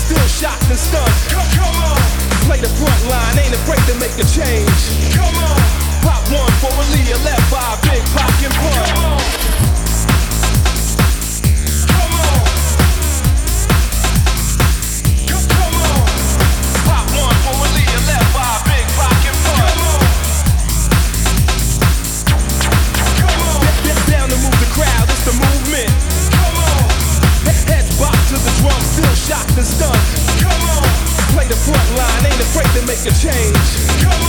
still shocked and stunned. Come on. Play the front line, ain't afraid to make a change. Come on. Pop one for a Leah, left by a Big Pop and Pun. Come on. Come on. Come on. Pop one for a Leah, left by a Big Pop and Pun. Come on. Come on. Down to move the crowd, it's the movement. Come on. Heads bop to the drum, still shocked and stunned. Come on. Play the front line, ain't afraid to make a change. Come on.